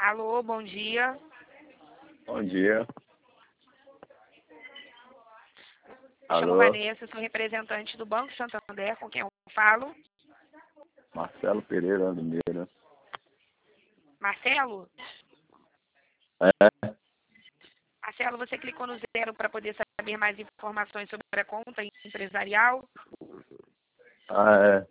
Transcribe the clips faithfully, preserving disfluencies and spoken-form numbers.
Alô, bom dia. Bom dia. Me chamo Alô, Vanessa, sou representante do Banco Santander, com quem eu falo. Marcelo Pereira Limeira. Marcelo? É, Marcelo, você clicou no zero para poder saber mais informações sobre a conta empresarial? ah, é.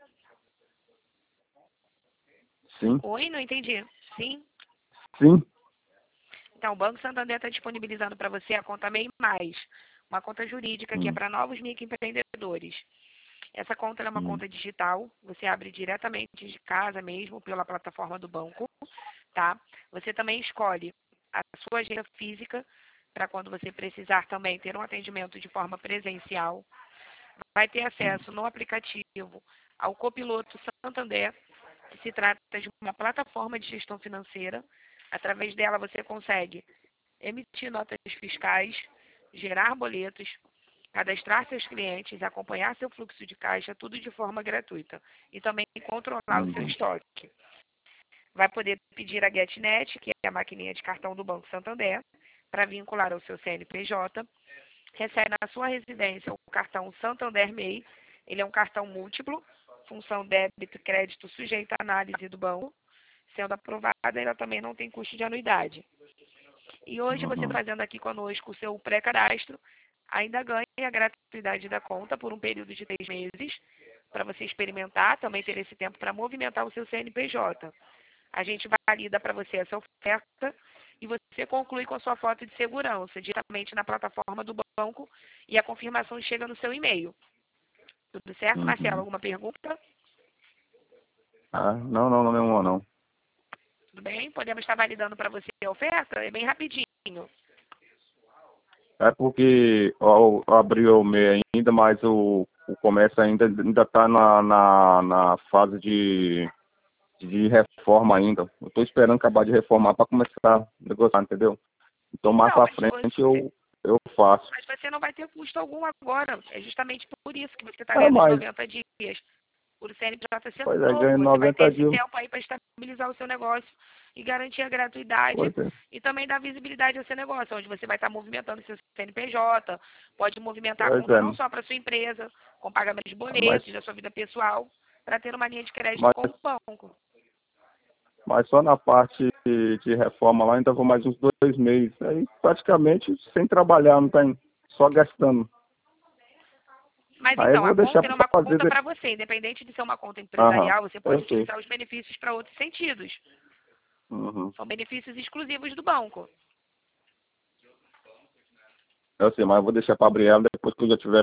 Sim, Oi, não entendi. Sim? sim. Então, o Banco Santander está disponibilizando para você a conta MEI Mais, uma conta jurídica que é Hum, para novos microempreendedores. Essa conta é uma hum, conta digital, você abre diretamente de casa mesmo, pela plataforma do banco, tá? Você também escolhe a sua agenda física, para quando você precisar também ter um atendimento de forma presencial. Vai ter acesso no aplicativo ao Copiloto Santander, que se trata de uma plataforma de gestão financeira. Através dela você consegue emitir notas fiscais, gerar boletos, cadastrar seus clientes, acompanhar seu fluxo de caixa, tudo de forma gratuita. E também controlar o seu uhum, estoque. Vai poder pedir a GetNet, que é a maquininha de cartão do Banco Santander, para vincular ao seu C N P J. Recebe na sua residência o cartão Santander MEI. Ele é um cartão múltiplo, função débito e crédito sujeito à análise do banco. Sendo aprovada, ela também não tem custo de anuidade. E hoje você uhum, fazendo aqui conosco o seu pré-cadastro, ainda ganha a gratuidade da conta por um período de três meses, para você experimentar, também ter esse tempo para movimentar o seu C N P J. A gente valida para você essa oferta e você conclui com a sua foto de segurança diretamente na plataforma do banco e a confirmação chega no seu e-mail. Tudo certo, Marcelo? uhum. Alguma pergunta? Ah, não, não, não, nenhuma, não. Tudo bem? Podemos estar validando para você a oferta? É bem rapidinho. É porque eu abri o MEI ainda, mas o, o comércio ainda ainda está na, na, na fase de, de reforma ainda. Eu estou esperando acabar de reformar para começar a negociar, entendeu? Então mais Não, para mas frente você, eu, eu faço. mas você não vai ter custo algum agora. É justamente por isso que você está É, ganhando os mas, noventa dias. Por o C N P J ser pois é, novo, ganho você vai ter noventa esse dias. tempo aí para estabilizar o seu negócio e garantir a gratuidade Pois é, e também dar visibilidade ao seu negócio, onde você vai estar movimentando seu C N P J, pode movimentar a pois conta é. não só para sua empresa, com pagamento de Mas, boletos, da sua vida pessoal, para ter uma linha de crédito mas, com o banco. mas só na parte de, de reforma lá ainda vou mais uns dois meses. Aí praticamente sem trabalhar, não tem, só gastando. Mas Aí eu então, a vou deixar conta é para uma fazer. conta de- para você, independente de ser uma conta Aham, empresarial, você pode eu sei. utilizar os benefícios para outros sentidos. Uhum. São benefícios exclusivos do banco. Eu sei, mas eu vou deixar para abrir ela depois que eu já tiver